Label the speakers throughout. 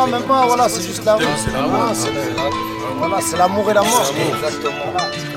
Speaker 1: Non, même pas, voilà, c'est juste l'amour. Voilà, c'est l'amour et la mort.
Speaker 2: Exactement.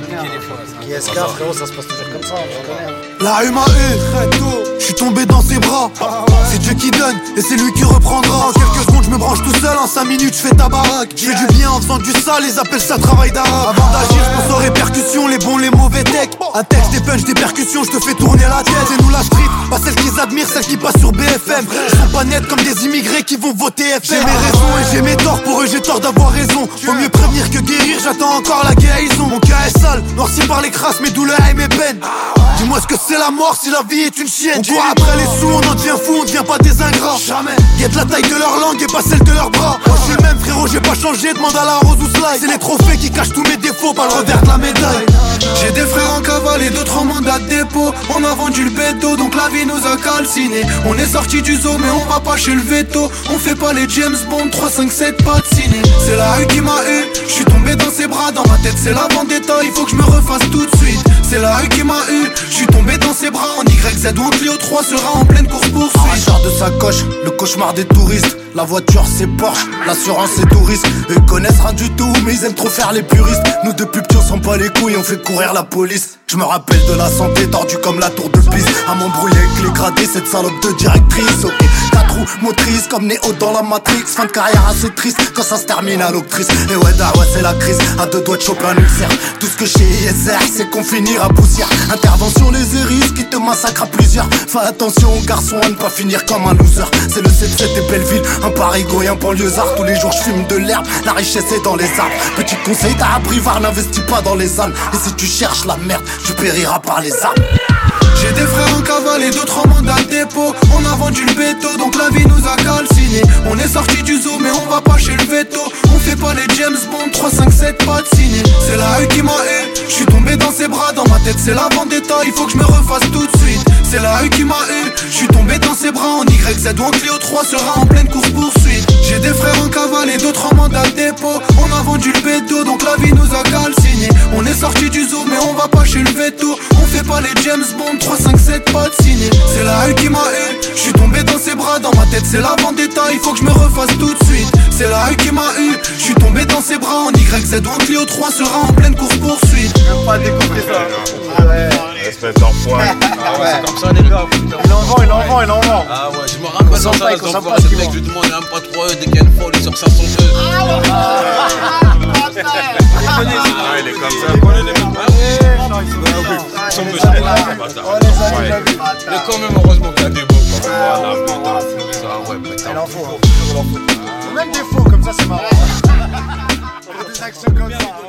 Speaker 1: Qui est-ce qu'un frérot, ça se passe toujours comme ça, je connais.
Speaker 3: La rue m'a eu, je suis tombé dans ses bras. C'est Dieu qui donne et c'est lui qui reprendra. En quelques secondes je me branche tout seul, en 5 minutes je fais ta baraque. Je fais du bien en faisant du sale, ils appellent ça travail d'arabe. Avant d'agir je pense aux répercussions, les bons, les mauvais techs. Un texte, des punch, des percussions, je te fais tourner la tête. Et nous la street, pas celle qu'ils admirent, celle qui passe sur BFM. Ils sont pas nets comme des immigrés qui vont voter FM. J'ai mes raisons et j'ai mes torts, pour eux j'ai tort d'avoir raison. Faut mieux prévenir que guérir, j'attends encore la guérison. Mon cœur est sale, noirci par les crasses, mes douleurs et mes peines. Dis-moi ce que c'est la mort si la vie est une chienne. On court après les sous, on en devient fou, on devient pas des ingrats. Jamais. Guette la taille de leur langue et pas celle de leurs bras. Moi je suis le même frérot, j'ai pas changé, demande à la rose ou slide. C'est les trophées qui cachent tous mes défauts, pas le revers de la médaille.
Speaker 4: J'ai des frères en cavale et d'autres en mandat de dépôt. On a vendu le béto, donc la vie nous a calciné. On est sorti du zoo mais on va pas chez le veto. On fait pas les James Bond, 3, 5, 7, pas de ciné. C'est la rue qui m'a eu, je suis tombé dans ses bras. Dans ma tête c'est la vendetta, il faut que je me refasse tout de suite. C'est la rue qui m'a eu, je suis tombé dans ses bras. En YZ ou en Clio 3 sera en pleine course poursuite.
Speaker 3: Arracheur de sacoche, le cauchemar des touristes. La voiture c'est Porsche, l'assurance c'est tout risque. Eux connaissent rien du tout mais ils aiment trop faire les puristes. Nous depuis petits on s'en bat les couilles, on fait courir la police. Je me rappelle de la santé tordue comme la tour de Pise. À m'embrouiller avec les gradés, cette salope de directrice. Ok, 4 roues motrices comme Néo dans la Matrix. Fin de carrière assez triste quand ça se termine à l'octrice. Et ouais, c'est la crise, à 2 doigts de choper un ulcère. Tout ce que chez ISR c'est qu'on finira poussière. Intervention les hérisses qui te massacrent à plusieurs. Fais attention garçon à ne pas finir comme un loser. C'est le 7-7 et Belleville, un parigot et un banlieusard. Tous les jours je fume de l'herbe, la richesse est dans les arbres. Petit conseil t'as appris var, n'investis pas dans les ânes. Et si tu cherches la merde, tu périras par les arbres.
Speaker 4: J'ai des frères en cavale et d'autres en mandat de dépôt. On a vendu le béto, donc la vie nous a calciné. On est sorti du zoo mais on va pas chez le veto. On fait pas les James Bond, 3, 5, 7, pas de ciné. C'est la rue qui m'a eu, je suis tombé dans ses bras. Dans ma tête c'est la vendetta, il faut que je me refasse tout de suite. C'est la rue qui m'a eu, je suis tombé dans ses bras. En YZ ou en Clio 3 sera en pleine course poursuite. J'ai des frères en cavale et d'autres en mandat de dépôt. On a vendu le béto, donc la vie nous a calciné. On est sorti du zoo mais on va pas chez le veto. On fait pas les James Bond, 3, 5, 7, pas de ciné. C'est la rue qui m'a eu, je suis tombé dans ses bras. Dans ma tête c'est la vendetta, il faut que je me refasse tout de suite. C'est la rue qui m'a eu, je suis tombé dans ses bras. En YZ ou en Clio 3 sera en pleine course poursuite.
Speaker 1: Même pas découvrir ça. Ah ouais.
Speaker 5: Espèce d'enfoiré.
Speaker 2: Ah ouais, c'est comme ça les gars.
Speaker 1: Il en vend.
Speaker 2: Ah ouais, je me rappelle dans ça, ce mec, je lui demande un pas 3 dès qu'il y a une folle, il sort 500 œufs.
Speaker 5: Il est comme ça. On connaît les mecs. Ils sont méchants.
Speaker 2: Mais quand même, heureusement qu'il y a des beaux.
Speaker 5: Voilà, putain.
Speaker 2: Ah ouais, putain.
Speaker 1: Il en faut. Même des faux comme ça c'est marrant. Des actions comme ça.